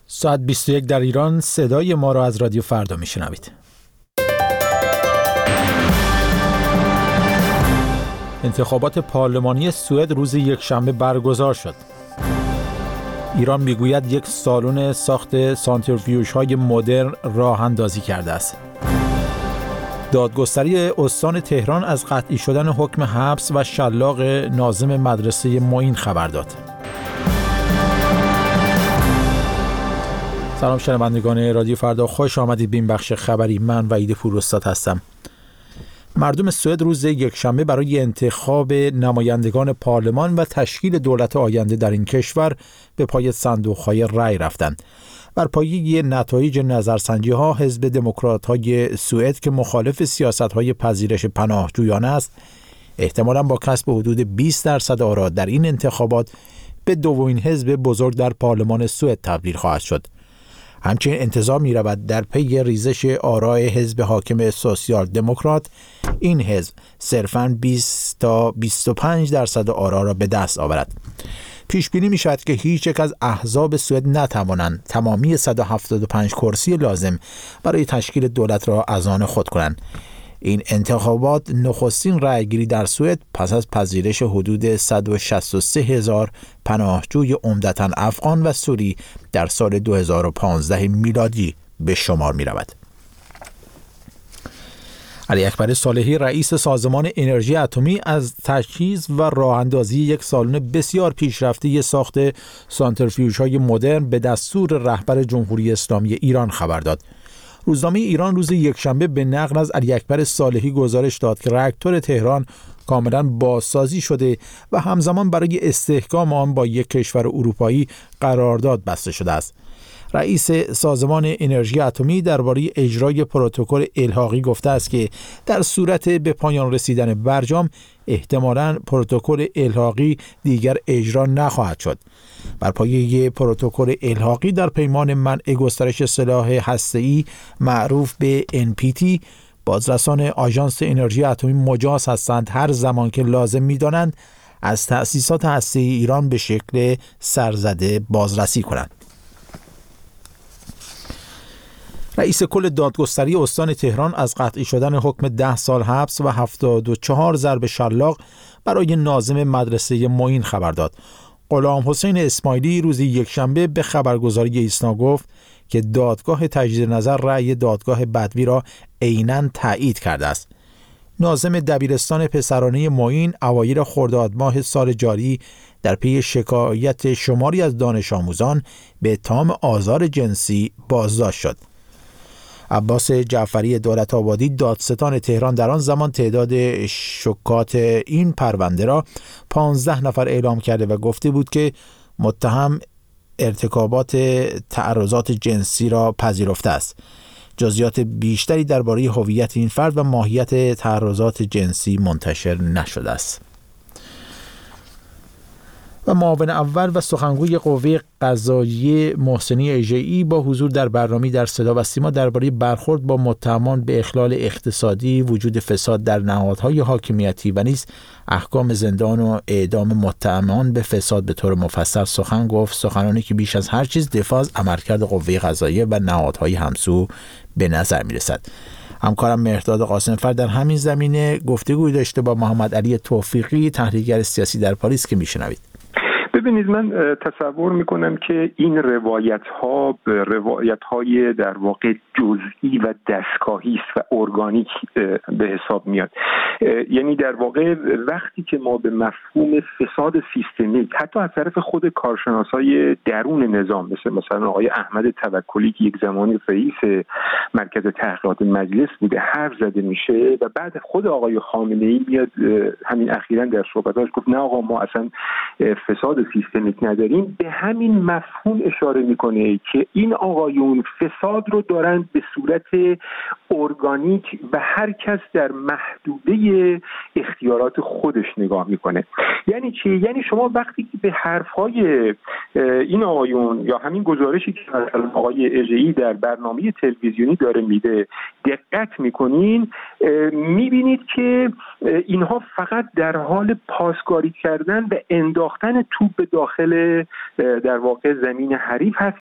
ساعت 21 در ایران. صدای ما را از رادیو فردا میشنوید. انتخابات پارلمانی سوئد روز یکشنبه برگزار شد. ایران میگوید یک سالن ساخت سانتریفیوژهای مدرن راه اندازی کرده است. دادگستری استان تهران از قطعی شدن حکم حبس و شلاق ناظم مدرسه معین خبر داد. سلام شنوندگان رادیو فردا، خوش آمدید به این بخش خبری. من وحید پوراستاد هستم. مردم سوئد روز یکشنبه برای انتخاب نمایندگان پارلمان و تشکیل دولت آینده در این کشور به پای صندوق‌های رای رفتند. بر پایه نتایج نظرسنجی‌ها، حزب دموکرات‌های سوئد که مخالف سیاست‌های پذیرش پناهجویان است، احتمالاً با کسب حدود 20% آرا در این انتخابات به دومین حزب بزرگ در پارلمان سوئد تبدیل خواهد شد. همچنین انتظار می رود در پی ریزش آرای حزب حاکم سوسیال دموکرات این حزب صرفاً 20 تا 25% آرا را به دست آورد. پیش بینی می شود که هیچ یک از احزاب سوئد نتوانند تمامی 175 کرسی لازم برای تشکیل دولت را از آن خود کنند. این انتخابات نخستین رأیگیری در سوئد پس از پذیرش حدود 163,000 پناهجوی عمدتاً افغان و سوری در سال 2015 میلادی به شمار می رود. علی اکبر صالحی رئیس سازمان انرژی اتمی از تجهیز و راه اندازی یک سالن بسیار پیشرفته ساخت سانتریفیوژهای مدرن به دستور رهبر جمهوری اسلامی ایران خبر داد. روزنامه ایران روز یکشنبه به نقل از علی اکبر صالحی گزارش داد که راکتور تهران کاملا بازسازی شده و همزمان برای استحکام آن با یک کشور اروپایی قرارداد بسته شده است. رئیس سازمان انرژی اتمی درباره اجرای پروتکل الحاقی گفته است که در صورت به پایان رسیدن برجام احتمالاً پروتکل الحاقی دیگر اجرا نخواهد شد. بر پایه پروتکل الحاقی در پیمان منع گسترش سلاح هسته‌ای معروف به NPT، بازرسان آژانس انرژی اتمی مجاز هستند هر زمان که لازم می‌دانند از تأسیسات هسته‌ای ایران به شکل سرزده بازرسی کنند. رئیس کل دادگستری استان تهران از قطعی شدن حکم 10 سال حبس و 74 ضرب شلاق برای ناظم مدرسه معین خبر داد. غلام حسین اسماعیلی روز یکشنبه به خبرگزاری ایسنا گفت که دادگاه تجدید نظر رأی دادگاه بدوی را عیناً تایید کرده است. ناظم دبیرستان پسرانه معین اوایل خرداد ماه سال جاری در پی شکایت شماری از دانش آموزان به اتهام آزار جنسی بازداشت شد. عباس جعفری دولت‌آبادی دادستان تهران در آن زمان تعداد شکات این پرونده را 15 نفر اعلام کرده و گفته بود که متهم ارتکابات تعرضات جنسی را پذیرفته است. جزئیات بیشتری درباره هویت این فرد و ماهیت تعرضات جنسی منتشر نشده است. و معاون اول و سخنگوی قوه قضاییه محسنی اژه‌ای با حضور در برنامه در صدا و سیما درباره برخورد با متهمان به اخلال اقتصادی، وجود فساد در نهادهای حاکمیتی و نیز احکام زندان و اعدام متهمان به فساد به طور مفصل سخن گفت، سخنانی که بیش از هر چیز دفاع از عملکرد قوه قضاییه و نهادهای همسو به نظر می‌رسد. همکارم مهرداد قاسم‌فر در همین زمینه گفتگوی داشته با محمد علی توفیقی، تحلیلگر سیاسی در پاریس، که میشنوید. ببینید، من تصور میکنم که این روایت‌های در واقع جزئی و دستگاهی است و ارگانیک به حساب میاد. یعنی در واقع وقتی که ما به مفهوم فساد سیستمیک حتی از طرف خود کارشناسای درون نظام مثلا آقای احمد توکلی که یک زمانی رئیس مرکز تحقیقات مجلس بوده حرف زده میشه و بعد خود آقای خامنه‌ای میاد همین اخیراً در صحبتاش گفت نه آقا ما اصلا فساد سیستمیک نداریم، به همین مفهوم اشاره میکنه که این آقایون فساد رو دارن به صورت ارگانیک و هر کس در محدوده اختیارات خودش نگاه میکنه. یعنی چی؟ یعنی شما وقتی که به حرفهای این آقایون یا همین گزارشی که مثلا آقای اژه‌ای در برنامه تلویزیونی داره میده دقت میکنین، میبینید که اینها فقط در حال پاسکاری کردن و انداختن توپ به داخل در واقع زمین حریف هست